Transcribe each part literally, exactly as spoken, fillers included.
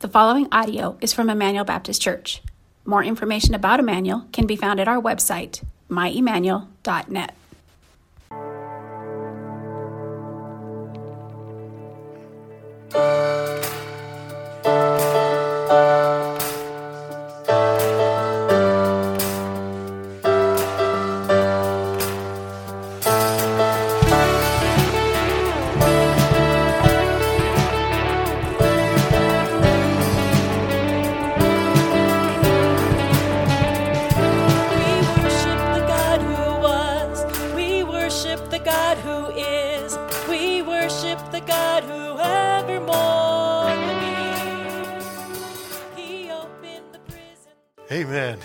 The following audio is from Emmanuel Baptist Church. More information about Emmanuel can be found at our website, my emmanuel dot net. Amen.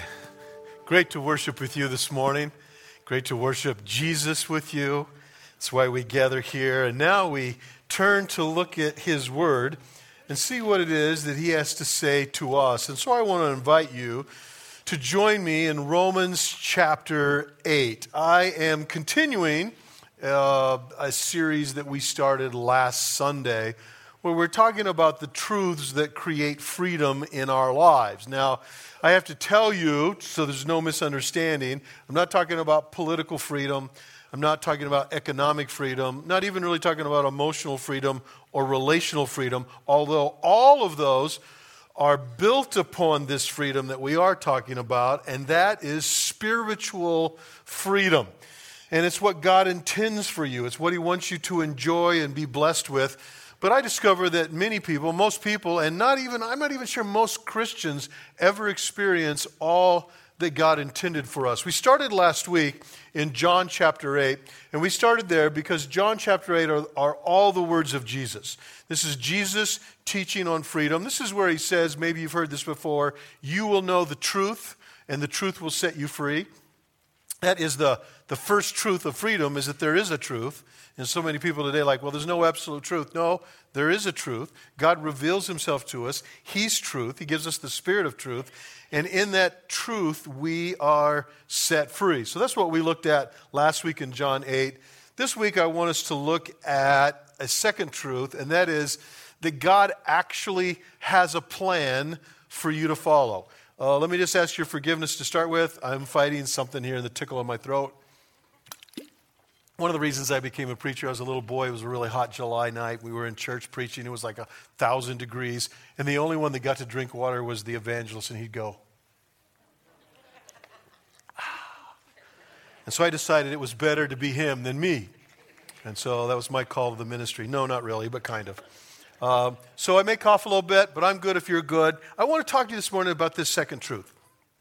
Great to worship with you this morning. Great to worship Jesus with you. That's why we gather here. And now we turn to look at His Word and see what it is that He has to say to us. And so I want to invite you to join me in Romans chapter eight. I am continuing uh, a series that we started last Sunday where we're talking about the truths that create freedom in our lives. Now, I have to tell you, so there's no misunderstanding, I'm not talking about political freedom, I'm not talking about economic freedom, not even really talking about emotional freedom or relational freedom, although all of those are built upon this freedom that we are talking about, and that is spiritual freedom. And it's what God intends for you. It's what He wants you to enjoy and be blessed with. But I discover that many people, most people, and not even, I'm not even sure most Christians ever experience all that God intended for us. We started last week in John chapter eight, and we started there because John chapter eight are, are all the words of Jesus. This is Jesus teaching on freedom. This is where He says, maybe you've heard this before, you will know the truth, and the truth will set you free. That is the, the first truth of freedom, is that there is a truth. And so many people today are like, well, there's no absolute truth. No, there is a truth. God reveals Himself to us. He's truth. He gives us the Spirit of truth. And in that truth, we are set free. So that's what we looked at last week in John eight. This week, I want us to look at a second truth, and that is that God actually has a plan for you to follow. Uh, let me just ask your forgiveness to start with. I'm fighting something here in the tickle in my throat. One of the reasons I became a preacher, I was a little boy, it was a really hot July night. We were in church preaching, it was like a thousand degrees, and the only one that got to drink water was the evangelist, and he'd go. And so I decided it was better to be him than me. And so that was my call to the ministry. No, not really, but kind of. Um, so I may cough a little bit, but I'm good if you're good. I want to talk to you this morning about this second truth.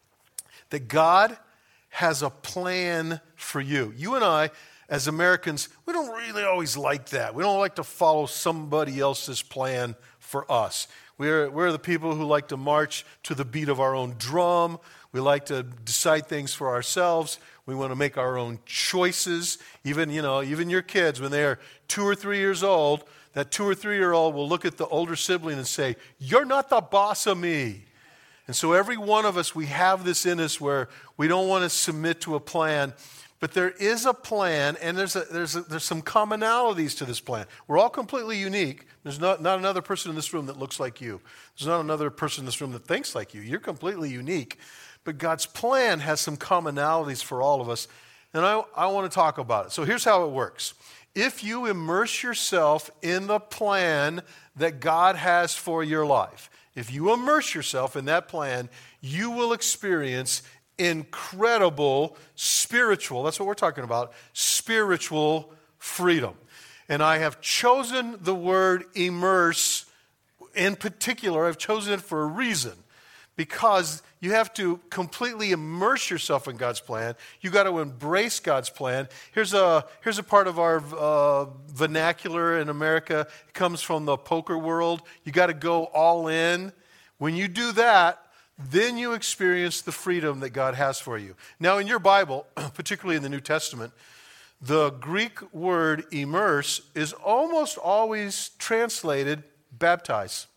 That God has a plan for you. You and I, as Americans, we don't really always like that. We don't like to follow somebody else's plan for us. We're, we're the people who like to march to the beat of our own drum. We like to decide things for ourselves. We want to make our own choices. Even, you know, even your kids, when they are two or three years old, that two or three-year-old will look at the older sibling and say, "You're not the boss of me." And so every one of us, we have this in us where we don't want to submit to a plan. But there is a plan, and there's a, there's a, there's some commonalities to this plan. We're all completely unique. There's not, not another person in this room that looks like you. There's not another person in this room that thinks like you. You're completely unique. But God's plan has some commonalities for all of us, and I, I want to talk about it. So here's how it works. If you immerse yourself in the plan that God has for your life, if you immerse yourself in that plan, you will experience incredible spiritual, that's what we're talking about, spiritual freedom. And I have chosen the word immerse in particular. I've chosen it for a reason. Because you have to completely immerse yourself in God's plan. You've got to embrace God's plan. Here's a, here's a part of our uh, vernacular in America. It comes from the poker world. You got to go all in. When you do that, then you experience the freedom that God has for you. Now, in your Bible, particularly in the New Testament, the Greek word immerse is almost always translated baptize.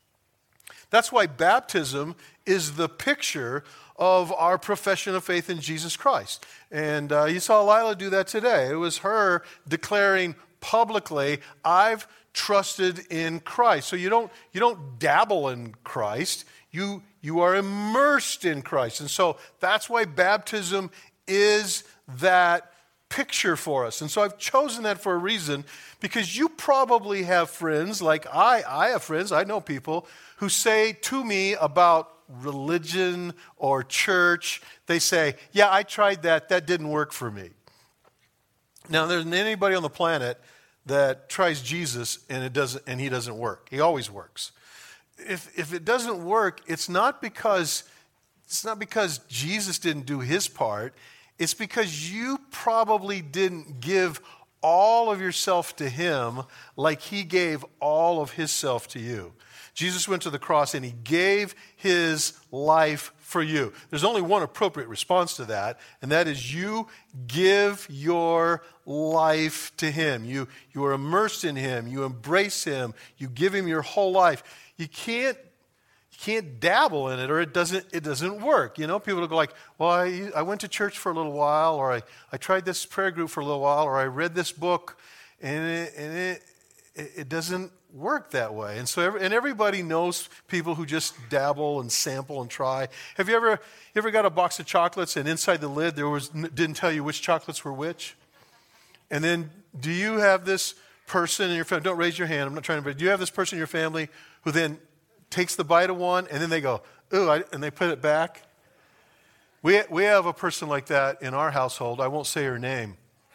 That's why baptism is the picture of our profession of faith in Jesus Christ. And uh, you saw Lila do that today. It was her declaring publicly, I've trusted in Christ. So you don't, you don't dabble in Christ. You, you are immersed in Christ. And so that's why baptism is that picture for us. And so I've chosen that for a reason, because you probably have friends, like I, I have friends, I know people who say to me about religion or church, they say, yeah, I tried that, that didn't work for me. Now, there isn't anybody on the planet that tries Jesus and it doesn't, and he doesn't work. He always works. If if it doesn't work, it's not because it's not because Jesus didn't do his part. It's because you probably didn't give all of yourself to him like he gave all of his self to you. Jesus went to the cross and he gave his life for you. There's only one appropriate response to that, and that is you give your life to him. You, you are immersed in him. You embrace him. You give him your whole life. You can't you can't dabble in it, or it doesn't it doesn't work. You know, people will go like, well, I, I went to church for a little while, or I, I tried this prayer group for a little while, or I read this book, and it, and it, it doesn't work that way. And so, every, and everybody knows people who just dabble and sample and try. Have you ever you ever got a box of chocolates and inside the lid there was didn't tell you which chocolates were which? And then, do you have this person in your family? Don't raise your hand. I'm not trying to. But do you have this person in your family who then takes the bite of one and then they go, ooh, I, and they put it back? We we have a person like that in our household. I won't say her name.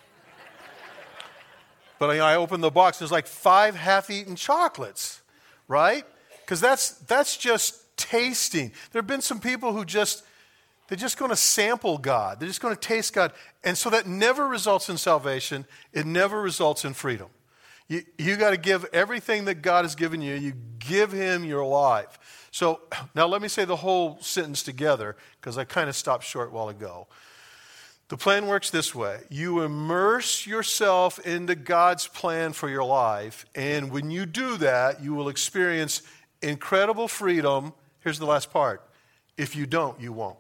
But I, I opened the box, there's like five half-eaten chocolates, right? Because that's that's just tasting. There have been some people who just, they're just going to sample God. They're just going to taste God. And so that never results in salvation. It never results in freedom. You you got to give everything that God has given you. You give him your life. So now let me say the whole sentence together, because I kind of stopped short a while ago. The plan works this way. You immerse yourself into God's plan for your life, and when you do that, you will experience incredible freedom. Here's the last part. If you don't, you won't.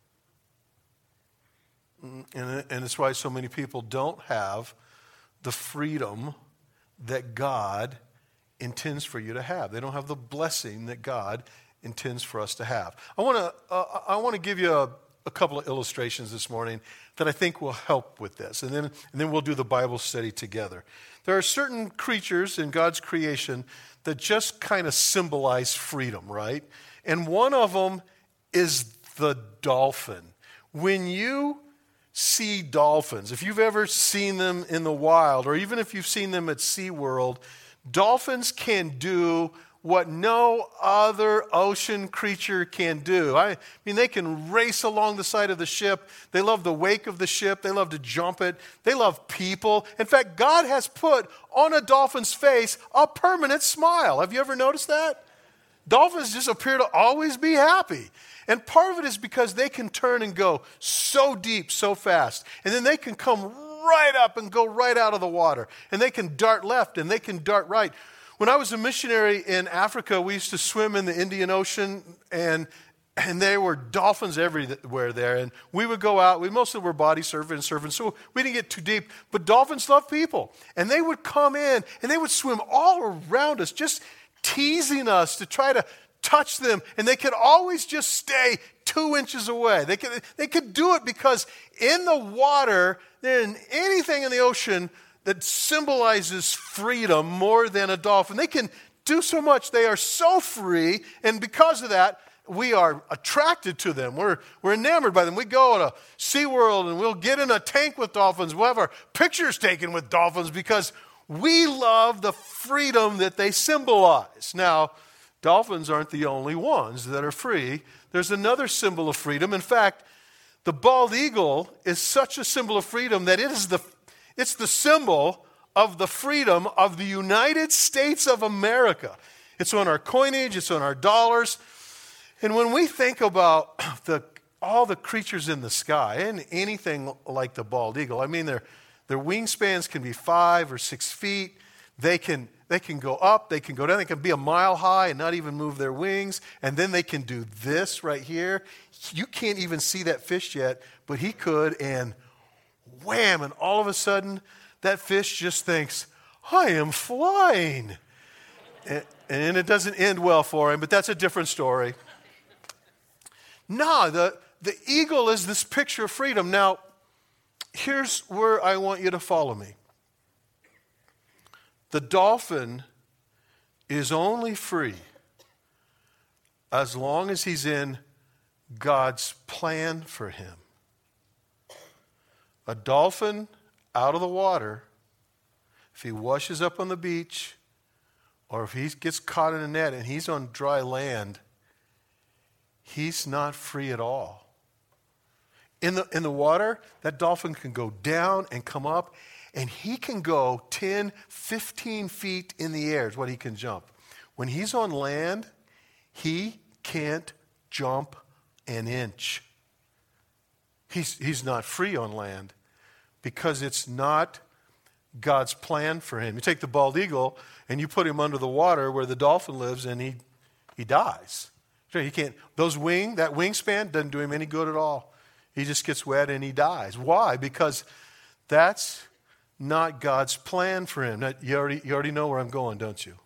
And, and it's why so many people don't have the freedom that God intends for you to have. They don't have the blessing that God intends for us to have. I want to uh, I want to give you a, a couple of illustrations this morning that I think will help with this. And then, and then we'll do the Bible study together. There are certain creatures in God's creation that just kind of symbolize freedom, right? And one of them is the dolphin. When you see dolphins, if you've ever seen them in the wild, or even if you've seen them at SeaWorld, dolphins can do what no other ocean creature can do. I mean, they can race along the side of the ship. They love the wake of the ship. They love to jump it. They love people. In fact, God has put on a dolphin's face a permanent smile. Have you ever noticed that? Dolphins just appear to always be happy. And part of it is because they can turn and go so deep, so fast. And then they can come right up and go right out of the water. And they can dart left and they can dart right. When I was a missionary in Africa, we used to swim in the Indian Ocean, and and there were dolphins everywhere there. And we would go out. We mostly were body surfing and surfing, so we didn't get too deep. But dolphins love people. And they would come in, and they would swim all around us, just teasing us to try to touch them. And they could always just stay two inches away. They could, they could do it because in the water, than anything in the ocean that symbolizes freedom more than a dolphin. They can do so much. They are so free, and because of that, we are attracted to them. We're, we're enamored by them. We go to SeaWorld, and we'll get in a tank with dolphins. We'll have our pictures taken with dolphins because we love the freedom that they symbolize. Now, dolphins aren't the only ones that are free. There's another symbol of freedom. In fact, the bald eagle is such a symbol of freedom that it is the It's the symbol of the freedom of the United States of America. It's on our coinage, it's on our dollars. And when we think about the, all the creatures in the sky, and anything like the bald eagle, I mean, their, their wingspans can be five or six feet. They can, they can go up, they can go down, they can be a mile high and not even move their wings. And then they can do this right here. You can't even see that fish yet, but he could, and wham, and all of a sudden, that fish just thinks, I am flying. And, and it doesn't end well for him, but that's a different story. No, the, the eagle is this picture of freedom. Now, here's where I want you to follow me. The dolphin is only free as long as he's in God's plan for him. A dolphin out of the water, if he washes up on the beach, or if he gets caught in a net and he's on dry land, he's not free at all. In the, in the water, that dolphin can go down and come up, and he can go ten, fifteen feet in the air is what he can jump. When he's on land, he can't jump an inch. He's, he's not free on land because it's not God's plan for him. You take the bald eagle and you put him under the water where the dolphin lives, and he, he dies. He can't, those wing, that wingspan doesn't do him any good at all. He just gets wet and he dies. Why? Because that's not God's plan for him. Now, you already, you already know where I'm going, don't you?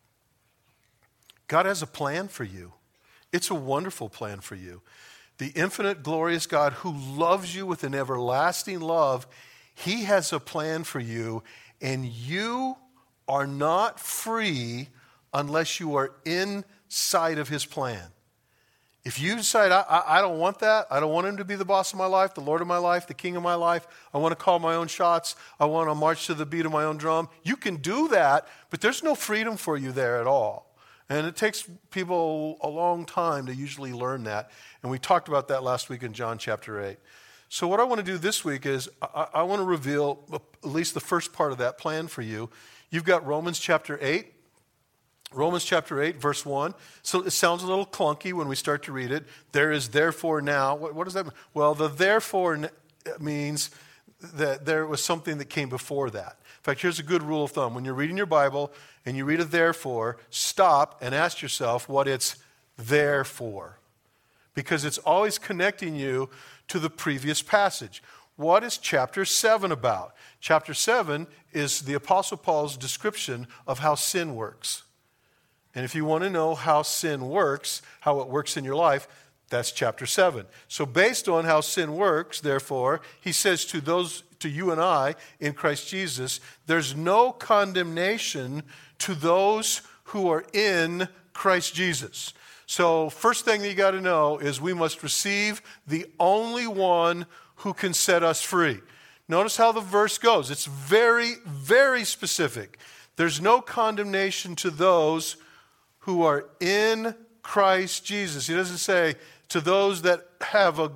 God has a plan for you. It's a wonderful plan for you. The infinite, glorious God who loves you with an everlasting love, he has a plan for you, and you are not free unless you are inside of his plan. If you decide, I, I, I don't want that, I don't want him to be the boss of my life, the Lord of my life, the king of my life, I want to call my own shots, I want to march to the beat of my own drum, you can do that, but there's no freedom for you there at all. And it takes people a long time to usually learn that. And we talked about that last week in John chapter eight. So what I want to do this week is I, I want to reveal at least the first part of that plan for you. You've got Romans chapter eight. Romans chapter eight, verse one. So it sounds a little clunky when we start to read it. There is therefore now. What, what does that mean? Well, the therefore means that there was something that came before that. In fact, here's a good rule of thumb. When you're reading your Bible and you read a therefore, stop and ask yourself what it's there for. Because it's always connecting you to the previous passage. What is chapter seven about? Chapter seven is the Apostle Paul's description of how sin works. And if you want to know how sin works, how it works in your life, that's chapter seven. So based on how sin works, therefore, he says to those, to you and I in Christ Jesus, there's no condemnation to those who are in Christ Jesus. So first thing that you got to know is we must receive the only one who can set us free. Notice how the verse goes. It's very, very specific. There's no condemnation to those who are in Christ Jesus. He doesn't say to those that have a,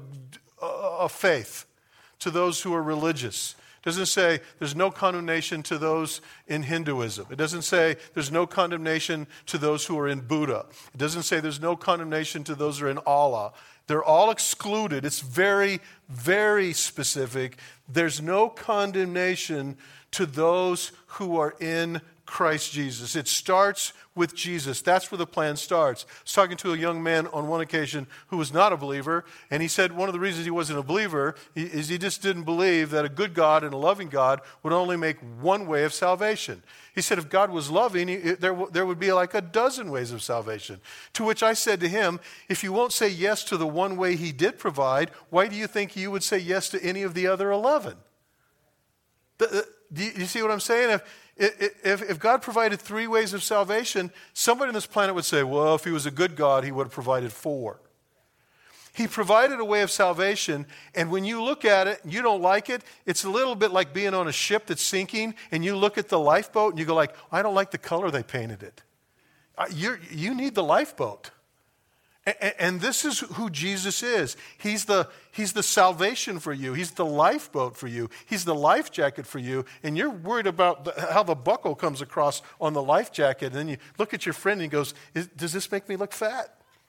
a faith, to those who are religious. It doesn't say there's no condemnation to those in Hinduism. It doesn't say there's no condemnation to those who are in Buddha. It doesn't say there's no condemnation to those who are in Allah. They're all excluded. It's very, very specific. There's no condemnation to those who are in Christ Jesus. It starts with Jesus. That's where the plan starts. I was talking to a young man on one occasion who was not a believer, and he said one of the reasons he wasn't a believer is he just didn't believe that a good God and a loving God would only make one way of salvation. He said if God was loving, he, there, there would be like a dozen ways of salvation. To which I said to him, if you won't say yes to the one way he did provide, why do you think you would say yes to any of the other eleven? The, the, do you, you see what I'm saying? If, If, if God provided three ways of salvation, somebody on this planet would say, well, if he was a good God, he would have provided four. He provided a way of salvation, and when you look at it and you don't like it, it's a little bit like being on a ship that's sinking, and you look at the lifeboat and you go like, I don't like the color they painted it. You're, you need the lifeboat. And this is who Jesus is. He's the, he's the salvation for you. He's the lifeboat for you. He's the life jacket for you. And you're worried about the, how the buckle comes across on the life jacket. And then you look at your friend and he goes, does this make me look fat?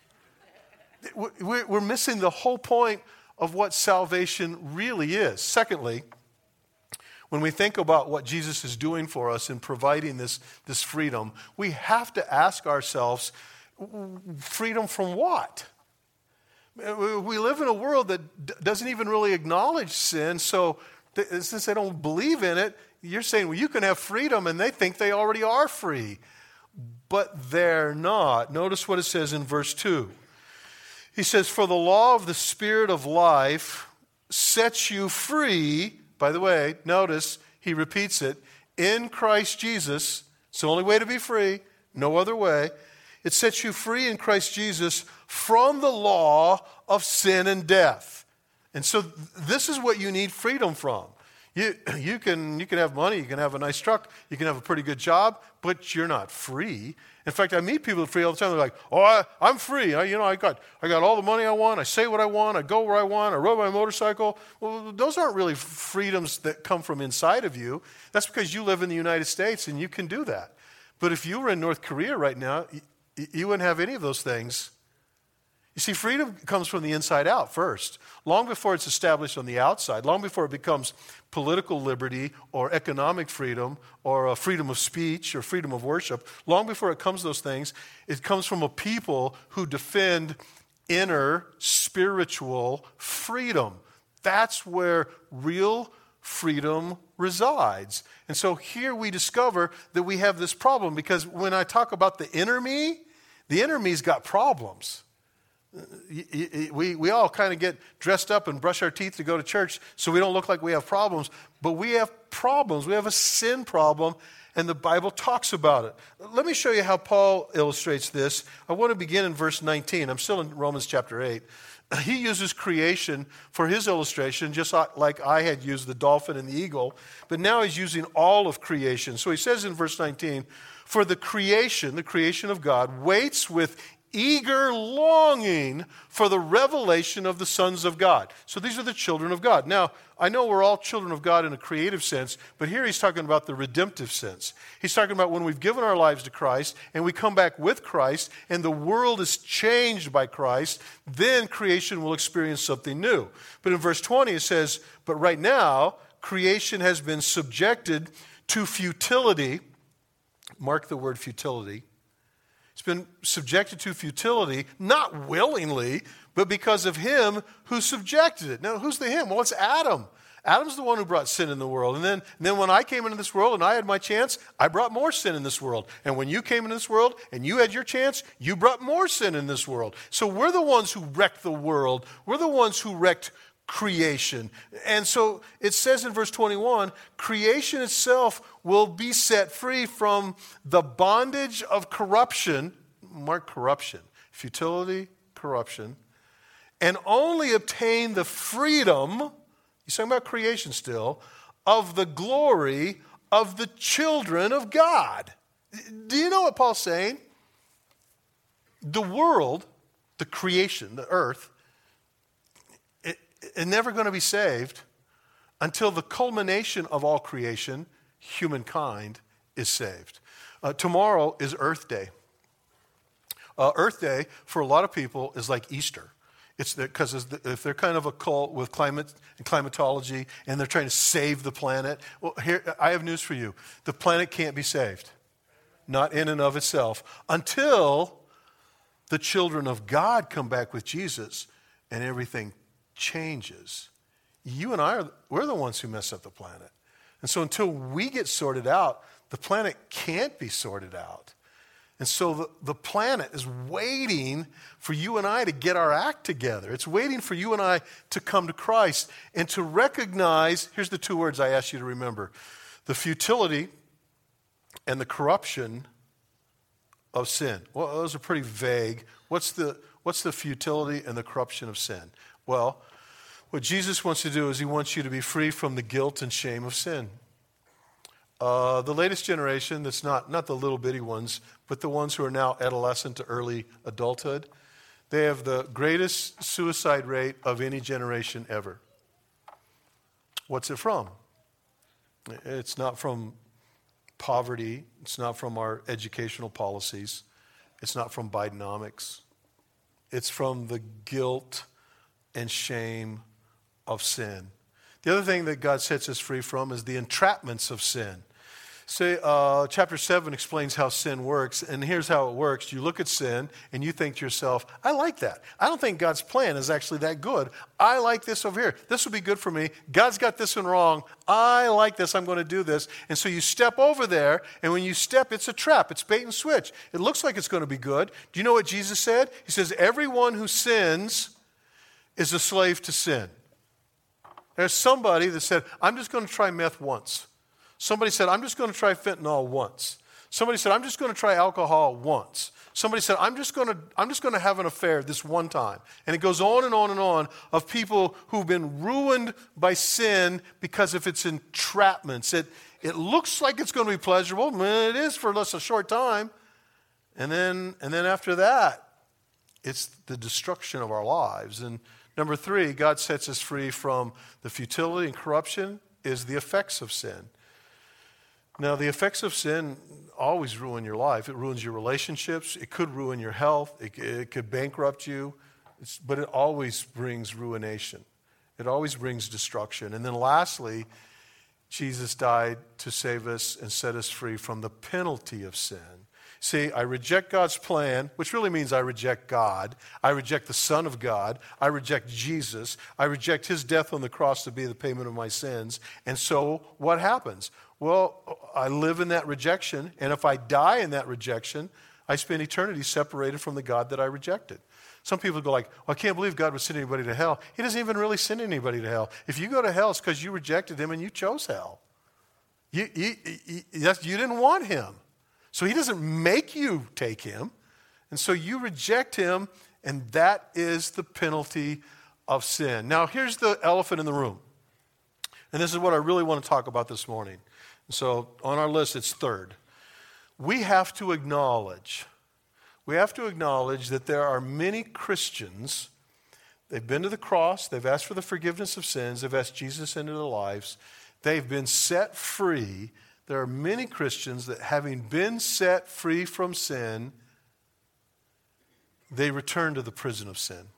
We're missing the whole point of what salvation really is. Secondly, when we think about what Jesus is doing for us in providing this, this freedom, we have to ask ourselves, freedom from what? We live in a world that doesn't even really acknowledge sin, so since they don't believe in it, you're saying, well, you can have freedom, and they think they already are free. But they're not. Notice what it says in verse two. He says, for the law of the Spirit of life sets you free. By the way, notice he repeats it. In Christ Jesus, it's the only way to be free, no other way. It sets you free in Christ Jesus from the law of sin and death. And so this is what you need freedom from. You, you, can, you can have money, you can have a nice truck, you can have a pretty good job, but you're not free. In fact, I meet people free all the time. They're like, oh, I, I'm free. I, you know, I got, I got all the money I want. I say what I want. I go where I want. I ride my motorcycle. Well, those aren't really freedoms that come from inside of you. That's because you live in the United States and you can do that. But if you were in North Korea right now, you, you wouldn't have any of those things. You see, freedom comes from the inside out first, long before it's established on the outside, long before it becomes political liberty or economic freedom or a freedom of speech or freedom of worship. Long before it comes to those things, it comes from a people who defend inner spiritual freedom. That's where real freedom resides. And so here we discover that we have this problem, because when I talk about the inner me, the inner me's got problems. We, we all kind of get dressed up and brush our teeth to go to church so we don't look like we have problems. But we have problems. We have a sin problem, and the Bible talks about it. Let me show you how Paul illustrates this. I want to begin in verse nineteen. I'm still in Romans chapter eight. He uses creation for his illustration, just like I had used the dolphin and the eagle. But now he's using all of creation. So he says in verse nineteen, for the creation, the creation of God, waits with eager longing for the revelation of the sons of God. So these are the children of God. Now, I know we're all children of God in a creative sense, but here he's talking about the redemptive sense. He's talking about when we've given our lives to Christ and we come back with Christ and the world is changed by Christ, then creation will experience something new. But in verse twenty it says, but right now, creation has been subjected to futility. Mark the word futility. It's been subjected to futility, not willingly, but because of him who subjected it. Now, who's the him? Well, it's Adam. Adam's the one who brought sin in the world. And then, and then when I came into this world and I had my chance, I brought more sin in this world. And when you came into this world and you had your chance, you brought more sin in this world. So we're the ones who wrecked the world. We're the ones who wrecked creation. And so it says in verse twenty-one, creation itself will be set free from the bondage of corruption, mark corruption, futility, corruption, and only obtain the freedom, he's talking about creation still, of the glory of the children of God. Do you know what Paul's saying? The world, the creation, the earth, is never going to be saved until the culmination of all creation, humankind, is saved. Uh, tomorrow is Earth Day. Uh, Earth Day, for a lot of people, is like Easter. It's because if they're kind of a cult with climate and climatology and they're trying to save the planet, well, here, I have news for you. The planet can't be saved, not in and of itself, until the children of God come back with Jesus and everything changes. You and I, are we're the ones who mess up the planet. And so until we get sorted out, the planet can't be sorted out. And so the, the planet is waiting for you and I to get our act together. It's waiting for you and I to come to Christ and to recognize, here's the two words I ask you to remember, the futility and the corruption of sin. Well, those are pretty vague. What's the, what's the futility and the corruption of sin? Well, what Jesus wants to do is he wants you to be free from the guilt and shame of sin. Uh, the latest generation, that's not, not the little bitty ones, but the ones who are now adolescent to early adulthood, they have the greatest suicide rate of any generation ever. What's it from? It's not from poverty. It's not from our educational policies. It's not from Bidenomics. It's from the guilt and shame of sin. The other thing that God sets us free from is the entrapments of sin. Say, uh, chapter seven explains how sin works, and here's how it works. You look at sin, and you think to yourself, I like that. I don't think God's plan is actually that good. I like this over here. This will be good for me. God's got this one wrong. I like this. I'm going to do this. And so you step over there, and when you step, it's a trap. It's bait and switch. It looks like it's going to be good. Do you know what Jesus said? He says, everyone who sins is a slave to sin. There's somebody that said, I'm just going to try meth once. Somebody said, I'm just going to try fentanyl once. Somebody said, I'm just going to try alcohol once. Somebody said, I'm just going to, I'm just going to have an affair this one time. And it goes on and on and on of people who've been ruined by sin because of its entrapments. It, it looks like it's going to be pleasurable. Man, it is for just a short time. And then, and then after that, it's the destruction of our lives. And number three, God sets us free from the futility and corruption is the effects of sin. Now, the effects of sin always ruin your life. It ruins your relationships. It could ruin your health. It, it could bankrupt you. It's, but it always brings ruination. It always brings destruction. And then lastly, Jesus died to save us and set us free from the penalty of sin. See, I reject God's plan, which really means I reject God. I reject the Son of God. I reject Jesus. I reject his death on the cross to be the payment of my sins. And so what happens? Well, I live in that rejection, and if I die in that rejection, I spend eternity separated from the God that I rejected. Some people go like, well, I can't believe God would send anybody to hell. He doesn't even really send anybody to hell. If you go to hell, it's because you rejected him and you chose hell. You, you, you, you didn't want him. So he doesn't make you take him. And so you reject him, and that is the penalty of sin. Now, here's the elephant in the room. And this is what I really want to talk about this morning. So on our list, it's third. We have to acknowledge, we have to acknowledge that there are many Christians, they've been to the cross, they've asked for the forgiveness of sins, they've asked Jesus into their lives, they've been set free. There are many Christians that having been set free from sin, they return to the prison of sin.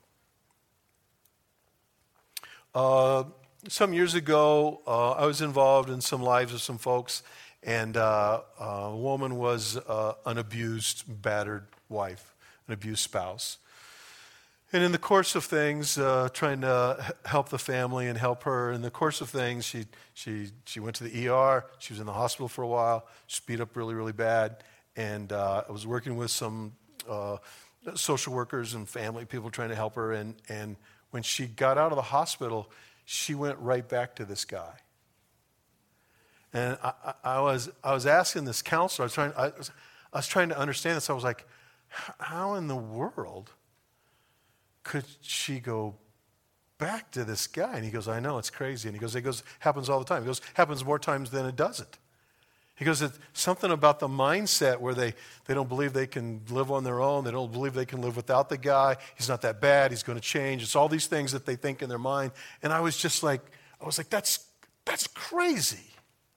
Uh, some years ago, uh, I was involved in some lives of some folks, and uh, a woman was uh, an abused, battered wife, an abused spouse. And in the course of things, uh, trying to help the family and help her, in the course of things, she she she went to the E R. She was in the hospital for a while. She beat up really, really bad. And uh, I was working with some uh, social workers and family people trying to help her. And, and when she got out of the hospital, she went right back to this guy. And I, I, I was I was asking this counselor, I was trying I was, I was trying to understand this. I was like, how in the world could she go back to this guy? And he goes, I know, it's crazy. And he goes, it goes, happens all the time. He goes, happens more times than it doesn't. He goes, it's something about the mindset where they, they don't believe they can live on their own. They don't believe they can live without the guy. He's not that bad. He's going to change. It's all these things that they think in their mind. And I was just like, I was like, that's, that's crazy.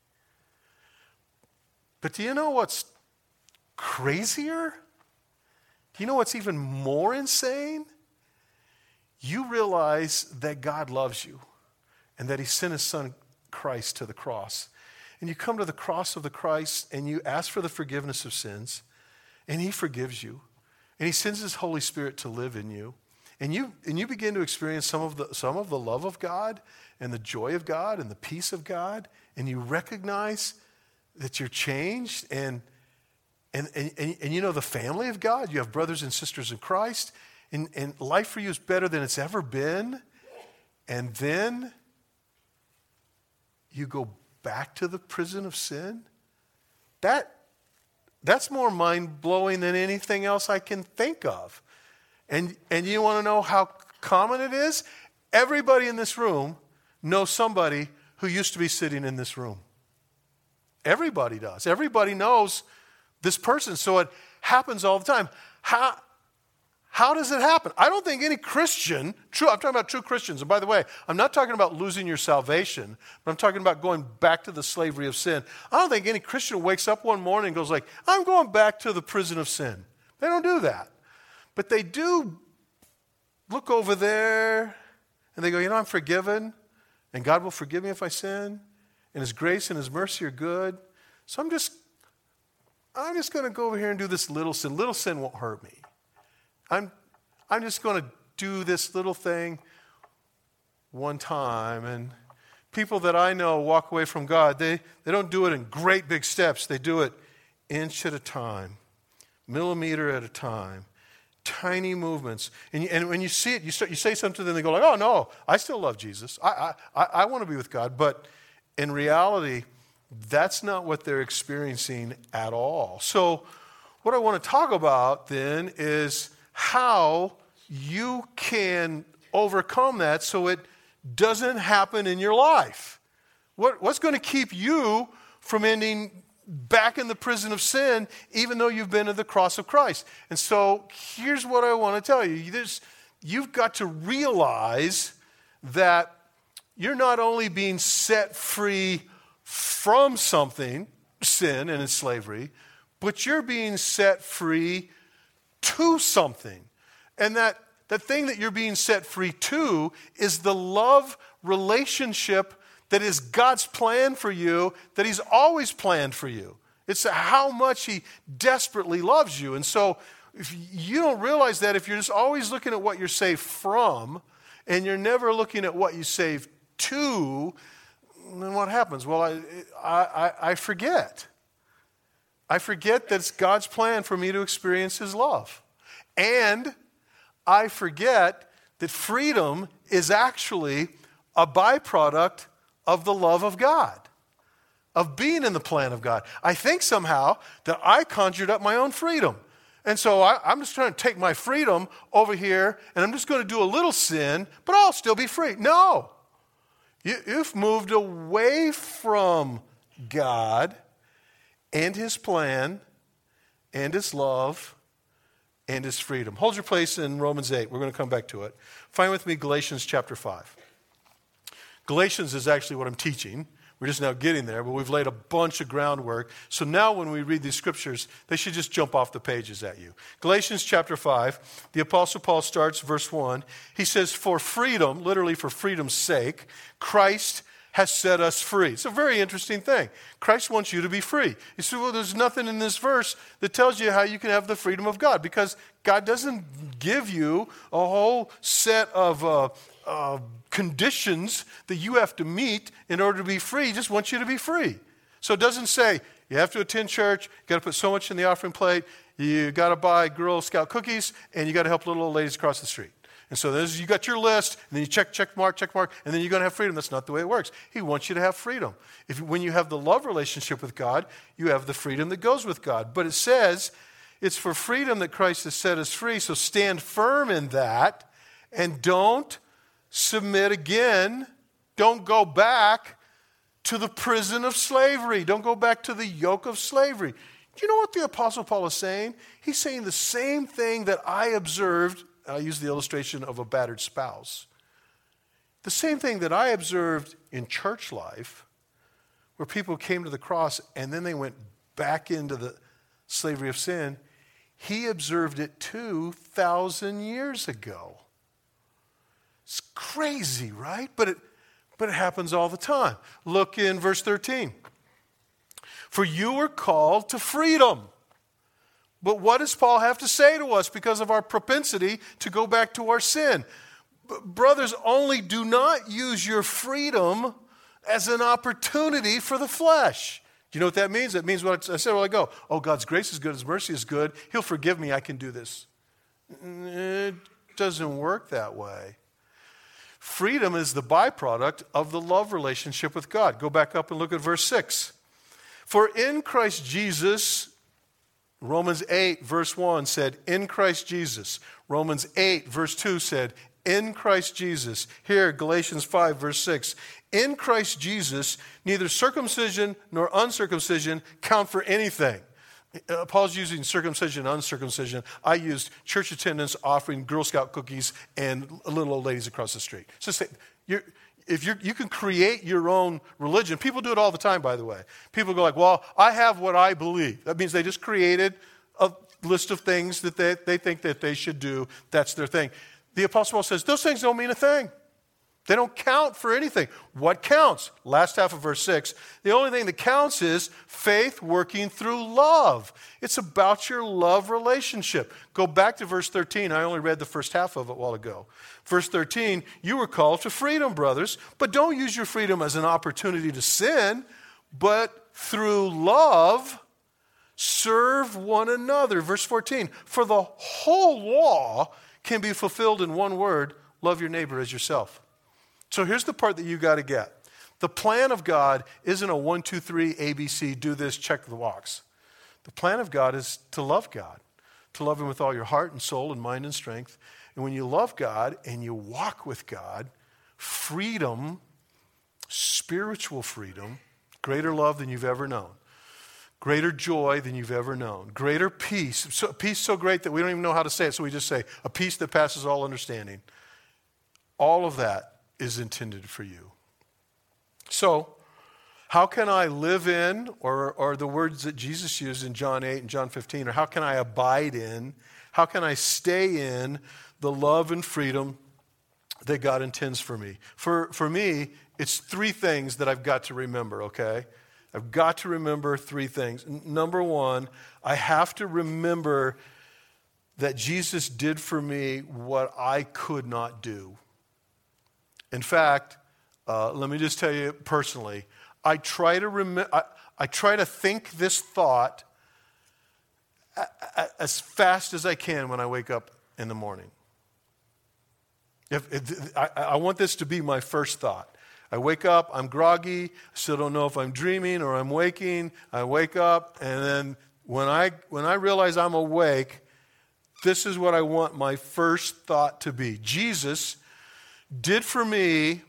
But do you know what's crazier? Do you know what's even more insane? You realize that God loves you and that he sent his son Christ to the cross. And you come to the cross of the Christ and you ask for the forgiveness of sins, and he forgives you. And he sends his Holy Spirit to live in you. And you and you begin to experience some of the some of the love of God and the joy of God and the peace of God, and you recognize that you're changed, and and and, and, and you know the family of God. You have brothers and sisters in Christ. And, and life for you is better than it's ever been. And then you go back to the prison of sin. That, that's more mind-blowing than anything else I can think of. And, and you want to know how common it is? Everybody in this room knows somebody who used to be sitting in this room. Everybody does. Everybody knows this person. So it happens all the time. How... How does it happen? I don't think any Christian, true, I'm talking about true Christians. And by the way, I'm not talking about losing your salvation, but I'm talking about going back to the slavery of sin. I don't think any Christian wakes up one morning and goes like, I'm going back to the prison of sin. They don't do that. But they do look over there and they go, you know, I'm forgiven and God will forgive me if I sin. And his grace and his mercy are good. So I'm just, I'm just going to go over here and do this little sin. Little sin won't hurt me. I'm, I'm just going to do this little thing one time. And people that I know walk away from God, they, they don't do it in great big steps. They do it inch at a time, millimeter at a time, tiny movements. And, you, and when you see it, you start, you say something to them, they go like, oh, no, I still love Jesus. I, I, I want to be with God. But in reality, that's not what they're experiencing at all. So what I want to talk about then is how you can overcome that so it doesn't happen in your life. What, what's going to keep you from ending back in the prison of sin, even though you've been to the cross of Christ? And so here's what I want to tell you. There's, you've got to realize that you're not only being set free from something, sin and its slavery, but you're being set free to something. And that, that thing that you're being set free to is the love relationship that is God's plan for you, that He's always planned for you. It's how much He desperately loves you. And so if you don't realize that, if you're just always looking at what you're saved from, and you're never looking at what you saved to, then what happens? Well, I, I, I forget. I forget that it's God's plan for me to experience His love. And I forget that freedom is actually a byproduct of the love of God, of being in the plan of God. I think somehow that I conjured up my own freedom. And so I, I'm just trying to take my freedom over here, and I'm just going to do a little sin, but I'll still be free. No. You, you've moved away from God and His plan and His love and His freedom. Hold your place in Romans eight. We're going to come back to it. Find with me Galatians chapter five. Galatians is actually what I'm teaching. We're just now getting there, but we've laid a bunch of groundwork. So now when we read these scriptures, they should just jump off the pages at you. Galatians chapter five, the Apostle Paul starts verse one. He says, for freedom, literally for freedom's sake, Christ has set us free. It's a very interesting thing. Christ wants you to be free. You say, well, there's nothing in this verse that tells you how you can have the freedom of God, because God doesn't give you a whole set of uh, uh, conditions that you have to meet in order to be free. He just wants you to be free. So it doesn't say you have to attend church, you got to put so much in the offering plate, you got to buy Girl Scout cookies, and you got to help little old ladies across the street. And so there's, you got your list, and then you check, check mark, check mark, and then you're going to have freedom. That's not the way it works. He wants you to have freedom. If when you have the love relationship with God, you have the freedom that goes with God. But it says it's for freedom that Christ has set us free. So stand firm in that, and don't submit again. Don't go back to the prison of slavery. Don't go back to the yoke of slavery. Do you know what the Apostle Paul is saying? He's saying the same thing that I observed. I use the illustration of a battered spouse. The same thing that I observed in church life, where people came to the cross and then they went back into the slavery of sin. He observed it two thousand years ago. It's crazy, right? But it, but it happens all the time. Look in verse thirteen. For you were called to freedom. But what does Paul have to say to us because of our propensity to go back to our sin? B- brothers, only do not use your freedom as an opportunity for the flesh. Do you know what that means? That means what I said a while ago. Oh, God's grace is good. His mercy is good. He'll forgive me. I can do this. It doesn't work that way. Freedom is the byproduct of the love relationship with God. Go back up and look at verse six. For in Christ Jesus, Romans eight verse one said, in Christ Jesus. Romans eight verse two said, in Christ Jesus. Here, Galatians five verse six. In Christ Jesus, neither circumcision nor uncircumcision count for anything. Uh, Paul's using circumcision and uncircumcision. I used church attendance, offering Girl Scout cookies, and little old ladies across the street. So say, you're, if you're, you can create your own religion. People do it all the time, by the way. People go like, well, I have what I believe. That means they just created a list of things that they, they think that they should do. That's their thing. The Apostle Paul says, those things don't mean a thing. They don't count for anything. What counts? Last half of verse six. The only thing that counts is faith working through love. It's about your love relationship. Go back to verse thirteen. I only read the first half of it a while ago. Verse thirteen, you were called to freedom, brothers, but don't use your freedom as an opportunity to sin, but through love, serve one another. Verse fourteen, for the whole law can be fulfilled in one word, love your neighbor as yourself. So here's the part that you got to get. The plan of God isn't a one, two, three, A B C, do this, check the box. The plan of God is to love God, to love him with all your heart and soul and mind and strength. And when you love God and you walk with God, freedom, spiritual freedom, greater love than you've ever known, greater joy than you've ever known, greater peace, so, peace so great that we don't even know how to say it, so we just say, a peace that passes all understanding. All of that is intended for you. So, how can I live in, or, or the words that Jesus used in John eight and John fifteen, or how can I abide in, how can I stay in the love and freedom that God intends for me? For, for me, it's three things that I've got to remember, okay? I've got to remember three things. N- number one, I have to remember that Jesus did for me what I could not do. In fact, uh, let me just tell you personally, I try to rem- I, I try to think this thought a- a- as fast as I can when I wake up in the morning. If, if I, I want this to be my first thought. I wake up, I'm groggy, still don't know if I'm dreaming or I'm waking. I wake up, and then when I when I realize I'm awake, this is what I want my first thought to be. Jesus did for me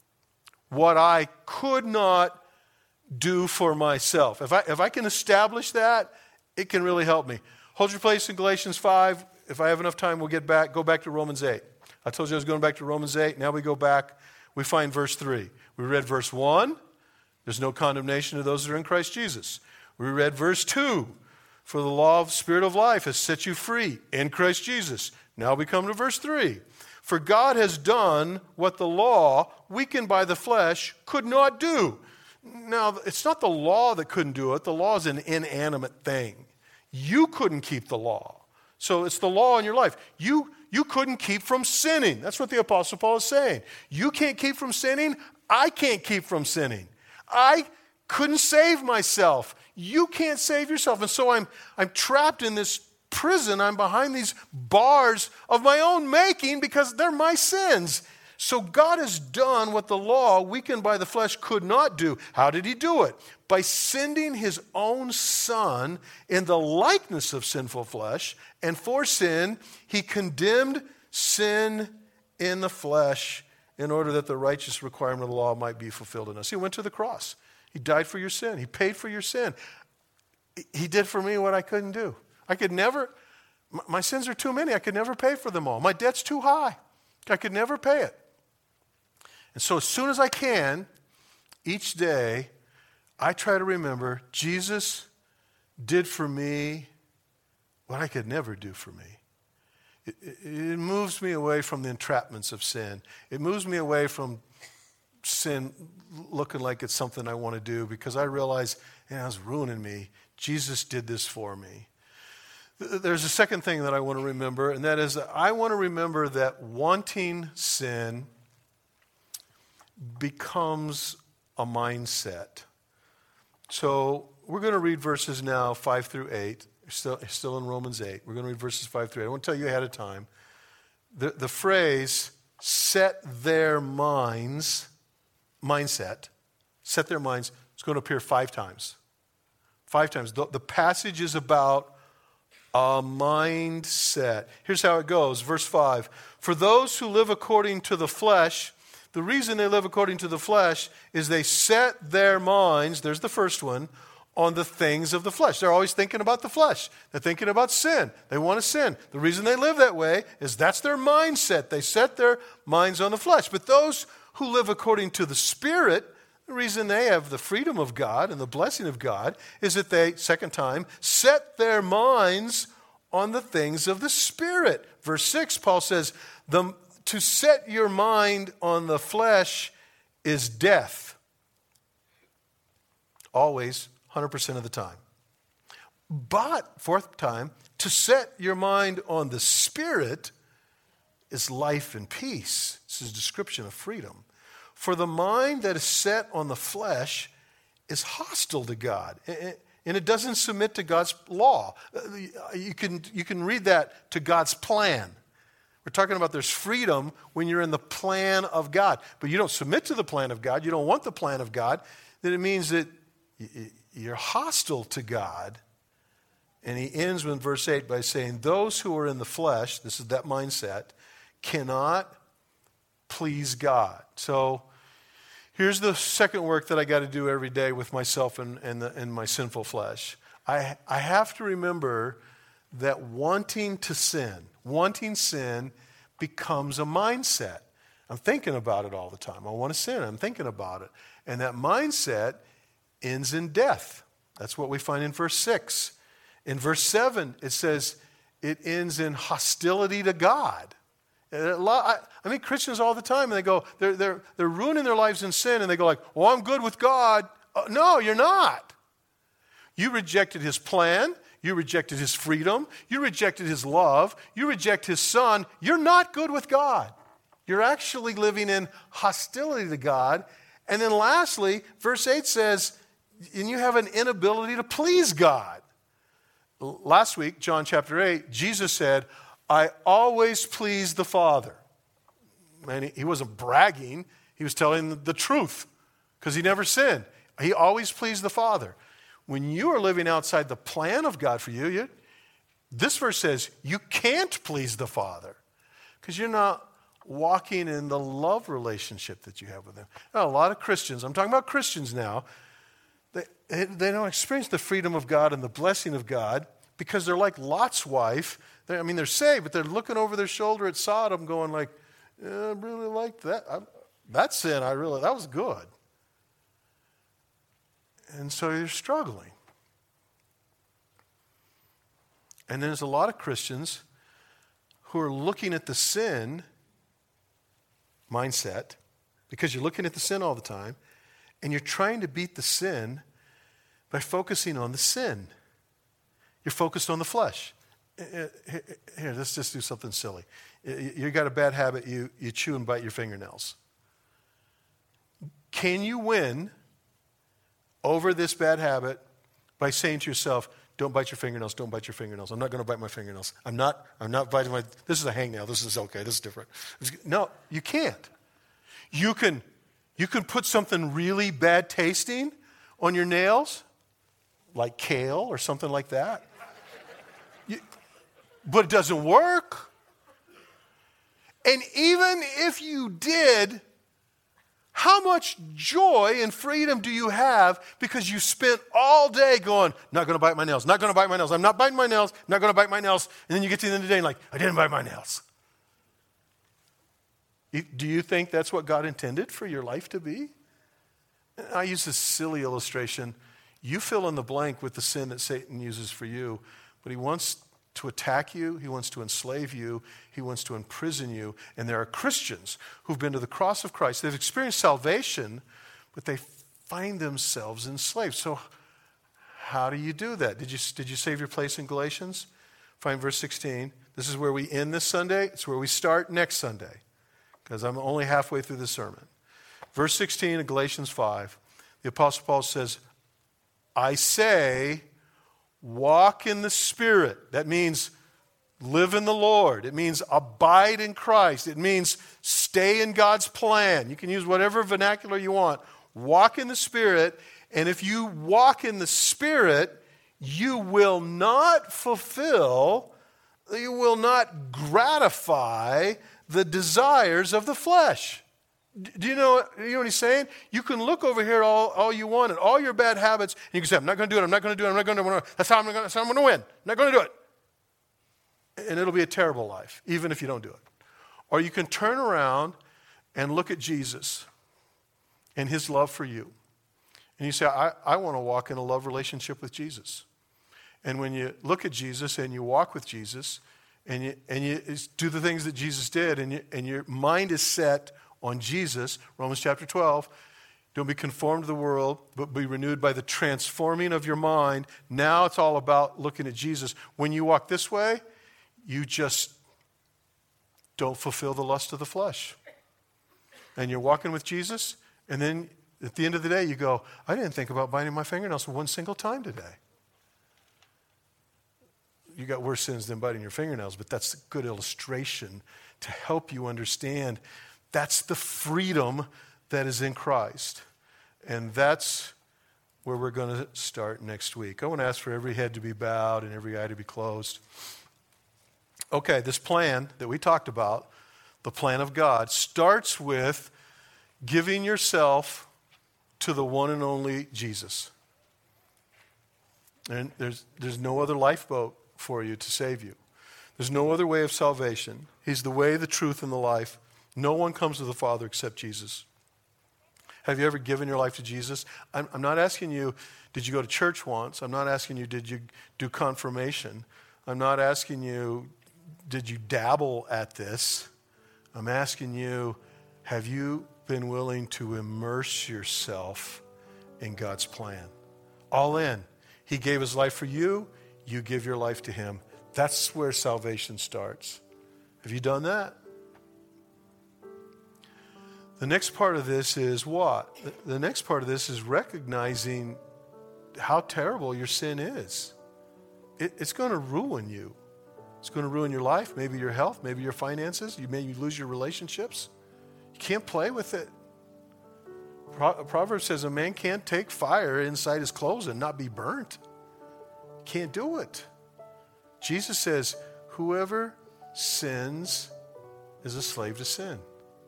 what I could not do for myself. If I, if I can establish that, it can really help me. Hold your place in Galatians five. If I have enough time, we'll get back. Go back to Romans eight. I told you I was going back to Romans eight. Now we go back. We find verse three. We read verse one. There's no condemnation to those that are in Christ Jesus. We read verse two. For the law of Spirit of life has set you free in Christ Jesus. Now we come to verse three. For God has done what the law, weakened by the flesh, could not do. Now, it's not the law that couldn't do it. The law is an inanimate thing. You couldn't keep the law. So it's the law in your life. You, you couldn't keep from sinning. That's what the Apostle Paul is saying. You can't keep from sinning. I can't keep from sinning. I couldn't save myself. You can't save yourself. And so I'm, I'm trapped in this prison. I'm behind these bars of my own making because they're my sins. So God has done what the law, weakened by the flesh, could not do. How did he do it? By sending his own son in the likeness of sinful flesh, and for sin, he condemned sin in the flesh in order that the righteous requirement of the law might be fulfilled in us. He went to the cross. He died for your sin. He paid for your sin. He did for me what I couldn't do. I could never, my sins are too many. I could never pay for them all. My debt's too high. I could never pay it. And so as soon as I can, each day, I try to remember Jesus did for me what I could never do for me. It, it, it moves me away from the entrapments of sin. It moves me away from sin looking like it's something I want to do because I realize, yeah, it's ruining me. Jesus did this for me. There's a second thing that I want to remember, and that is that I want to remember that wanting sin becomes a mindset. So we're going to read verses now five through eight. Still, still in Romans eight. We're going to read verses five through eight. I want to tell you ahead of time. The, the phrase, set their minds, mindset, set their minds, it's going to appear five times. Five times. The, the passage is about a mindset. Here's how it goes. Verse five. For those who live according to the flesh, the reason they live according to the flesh is they set their minds, there's the first one, on the things of the flesh. They're always thinking about the flesh. They're thinking about sin. They want to sin. The reason they live that way is that's their mindset. They set their minds on the flesh. But those who live according to the Spirit, the reason they have the freedom of God and the blessing of God is that they, second time, set their minds on the things of the Spirit. Verse six, Paul says, the to set your mind on the flesh is death. Always, one hundred percent of the time. But, fourth time, to set your mind on the Spirit is life and peace. This is a description of freedom. For the mind that is set on the flesh is hostile to God, and it doesn't submit to God's law. You can, you can read that to God's plan. We're talking about there's freedom when you're in the plan of God, but you don't submit to the plan of God, you don't want the plan of God, then it means that you're hostile to God. And he ends with verse eight by saying, those who are in the flesh, this is that mindset, cannot please God. So here's the second work that I got to do every day with myself and, and, the, and my sinful flesh. I, I have to remember that wanting to sin, wanting sin becomes a mindset. I'm thinking about it all the time. I want to sin. I'm thinking about it. And that mindset ends in death. That's what we find in verse six. In verse seven, it says it ends in hostility to God. A lot, I, I meet Christians all the time, and they go, they're, they're, they're ruining their lives in sin, and they go like, well, I'm good with God. Uh, no, you're not. You rejected his plan. You rejected his freedom. You rejected his love. You reject his son. You're not good with God. You're actually living in hostility to God. And then lastly, verse eight says, and you have an inability to please God. Last week, John chapter eight, Jesus said, I always please the Father. And he wasn't bragging. He was telling the truth because he never sinned. He always pleased the Father. When you are living outside the plan of God for you, you this verse says you can't please the Father because you're not walking in the love relationship that you have with him. Now, a lot of Christians, I'm talking about Christians now, they, they don't experience the freedom of God and the blessing of God because they're like Lot's wife. They're, I mean, they're saved, but they're looking over their shoulder at Sodom going like, yeah, I really liked that. I, that sin, I really, that was good. And so you're struggling. And then there's a lot of Christians who are looking at the sin mindset because you're looking at the sin all the time and you're trying to beat the sin by focusing on the sin. You're focused on the flesh. Here, let's just do something silly. You got a bad habit, you, you chew and bite your fingernails. Can you win over this bad habit by saying to yourself, don't bite your fingernails, don't bite your fingernails. I'm not going to bite my fingernails. I'm not, I'm not biting my, this is a hangnail, this is okay, this is different. No, you can't. You can, you can put something really bad tasting on your nails, like kale or something like that. You, but it doesn't work. And even if you did, how much joy and freedom do you have because you spent all day going, not going to bite my nails, not going to bite my nails, I'm not biting my nails, not going to bite my nails, and then you get to the end of the day and like, I didn't bite my nails. Do you think that's what God intended for your life to be? I use this silly illustration. You fill in the blank with the sin that Satan uses for you, but he wants to attack you, he wants to enslave you, he wants to imprison you. And there are Christians who've been to the cross of Christ. They've experienced salvation, but they find themselves enslaved. So how do you do that? Did you, did you save your place in Galatians? Find verse sixteen. This is where we end this Sunday. It's where we start next Sunday, because I'm only halfway through the sermon. Verse sixteen of Galatians five, the Apostle Paul says, I say, walk in the Spirit. That means live in the Lord. It means abide in Christ. It means stay in God's plan. You can use whatever vernacular you want. Walk in the Spirit, and if you walk in the Spirit, you will not fulfill, you will not gratify the desires of the flesh. Do you know, you know what he's saying? You can look over here all, all you want at all your bad habits, and you can say, I'm not going to do it, I'm not going to do it, I'm not going to do it. That's how I'm going to, that's how I'm going to win. I'm not going to do it. And it'll be a terrible life, even if you don't do it. Or you can turn around and look at Jesus and his love for you. And you say, I, I want to walk in a love relationship with Jesus. And when you look at Jesus and you walk with Jesus, and you, and you do the things that Jesus did, and, you, and your mind is set on Jesus, Romans chapter twelve, don't be conformed to the world, but be renewed by the transforming of your mind. Now it's all about looking at Jesus. When you walk this way, you just don't fulfill the lust of the flesh. And you're walking with Jesus, and then at the end of the day, you go, I didn't think about biting my fingernails one single time today. You got worse sins than biting your fingernails, but that's a good illustration to help you understand that's the freedom that is in Christ. And that's where we're going to start next week. I want to ask for every head to be bowed and every eye to be closed. Okay, this plan that we talked about, the plan of God, starts with giving yourself to the one and only Jesus. And there's, there's no other lifeboat for you to save you. There's no other way of salvation. He's the way, the truth, and the life. No one comes to the Father except Jesus. Have you ever given your life to Jesus? I'm, I'm not asking you, did you go to church once? I'm not asking you, did you do confirmation? I'm not asking you, did you dabble at this? I'm asking you, have you been willing to immerse yourself in God's plan? All in. He gave his life for you. You give your life to him. That's where salvation starts. Have you done that? The next part of this is what? The next part of this is recognizing how terrible your sin is. It, it's going to ruin you. It's going to ruin your life, maybe your health, maybe your finances. You may lose your relationships. You can't play with it. Pro- Proverbs says a man can't take fire inside his clothes and not be burnt. Can't do it. Jesus says, whoever sins is a slave to sin.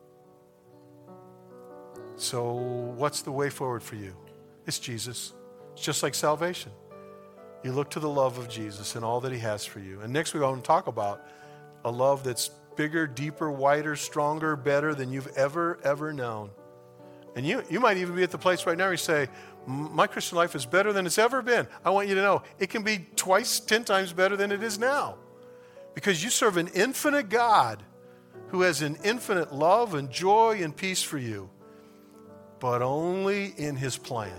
So what's the way forward for you? It's Jesus. It's just like salvation. You look to the love of Jesus and all that he has for you. And next week I want to talk about a love that's bigger, deeper, wider, stronger, better than you've ever, ever known. And you, you might even be at the place right now where you say, my Christian life is better than it's ever been. I want you to know it can be twice, ten times better than it is now. Because you serve an infinite God who has an infinite love and joy and peace for you. But only in his plan.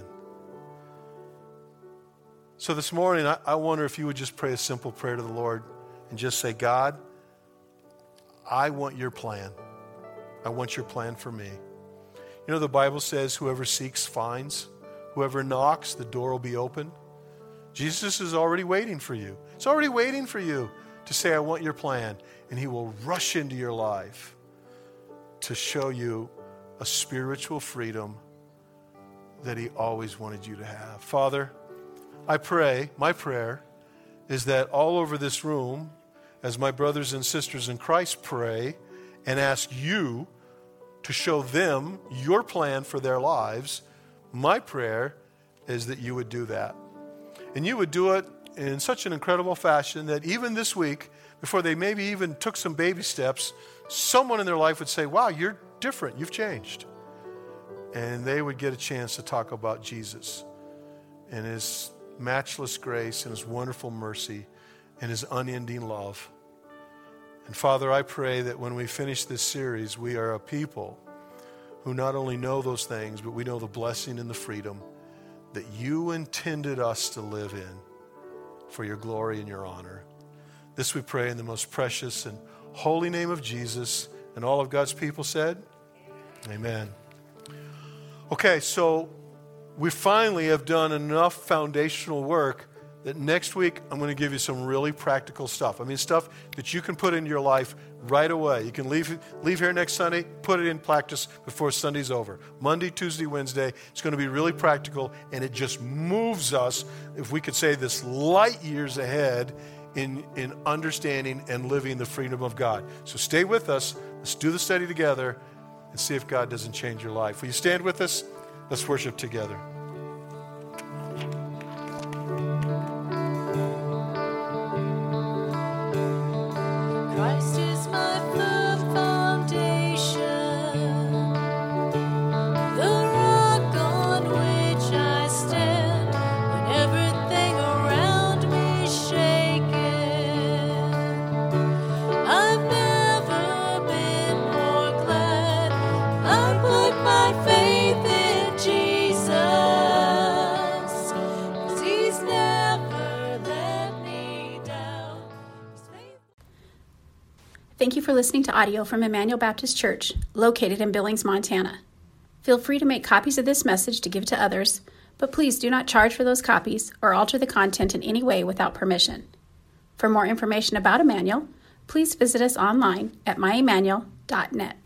So this morning, I, I wonder if you would just pray a simple prayer to the Lord and just say, God, I want your plan. I want your plan for me. You know, the Bible says whoever seeks finds. Whoever knocks, the door will be open. Jesus is already waiting for you. It's already waiting for you to say, I want your plan. And he will rush into your life to show you a spiritual freedom that he always wanted you to have. Father, I pray, my prayer is that all over this room, as my brothers and sisters in Christ pray and ask you to show them your plan for their lives, my prayer is that you would do that. And you would do it in such an incredible fashion that even this week, before they maybe even took some baby steps, someone in their life would say, wow, you're different, you've changed. And they would get a chance to talk about Jesus and his matchless grace and his wonderful mercy and his unending love. And Father, I pray that when we finish this series, we are a people who not only know those things, but we know the blessing and the freedom that you intended us to live in for your glory and your honor. This we pray in the most precious and holy name of Jesus. And all of God's people said, amen. Okay, so we finally have done enough foundational work that next week I'm going to give you some really practical stuff. I mean, stuff that you can put into your life right away. You can leave, leave here next Sunday, put it in practice before Sunday's over. Monday, Tuesday, Wednesday, it's going to be really practical, and it just moves us, if we could say this, light years ahead in, in understanding and living the freedom of God. So stay with us. Let's do the study together and see if God doesn't change your life. Will you stand with us? Let's worship together. Christ is my firm foundation, the rock on which I stand when everything around me is shaking. Thank you for listening to audio from Emmanuel Baptist Church, located in Billings, Montana. Feel free to make copies of this message to give to others, but please do not charge for those copies or alter the content in any way without permission. For more information about Emmanuel, please visit us online at my emmanuel dot net.